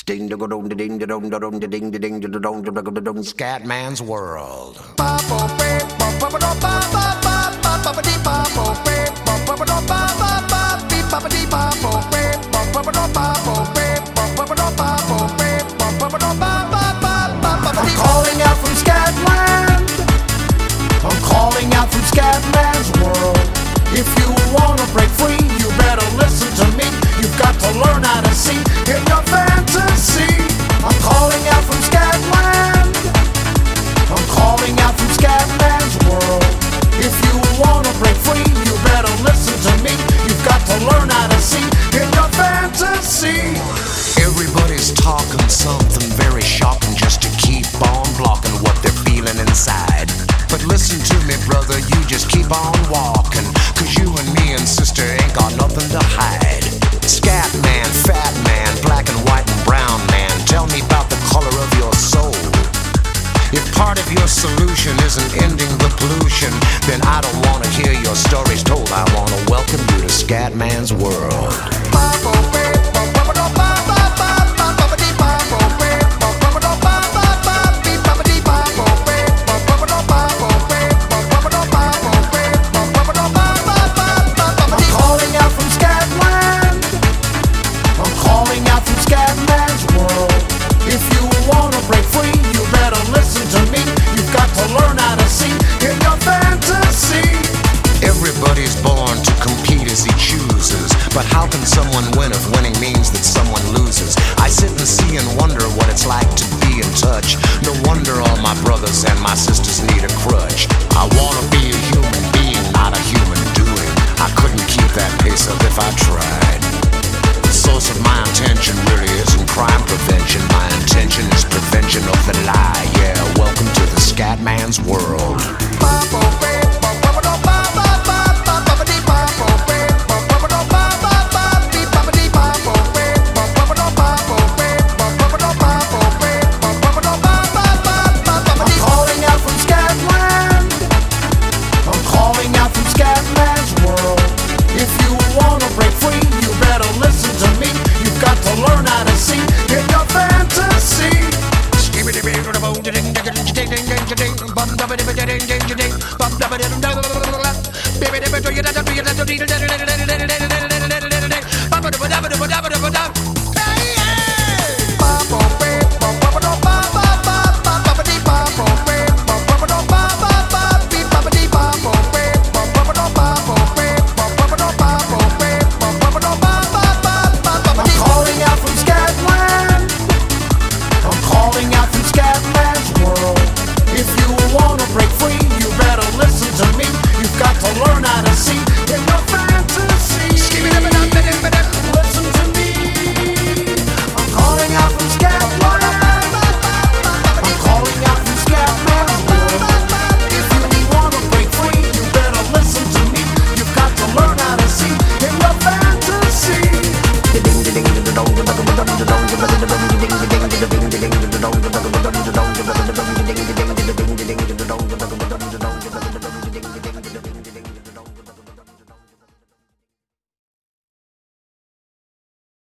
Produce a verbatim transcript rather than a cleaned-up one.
Scatman's World. I'm calling out from Scatland. I'm calling out from Scatman's World. If you wanna break free, you better listen to me. You've got to learn how to see in your fantasy. I'm calling out from Scatland. I'm calling out from Scatman's World. If you wanna break free, you better listen to me. You've got to learn how to see in your fantasy. Everybody's talking something very shocking just to keep on blocking what they're feeling inside. But listen to me, brother, you just keep on walking, cause you and me and sister ain't got nothing to hide. Scat man, fat man, black and white and brown man, tell me about the color of your soul. If part of your solution isn't ending the pollution, then I don't want to hear your stories told. I want to welcome you to Scatman's World. But how can someone win if winning means that someone loses? I sit and see and wonder what it's like to be in touch. No wonder all my brothers and my sisters need a crutch. I wanna be a human being, not a human doing. I couldn't keep that pace up if I tried. The source of my intention really isn't crime prevention. My intention is prevention of the lie. Yeah, welcome to the Scatman's World. Baby,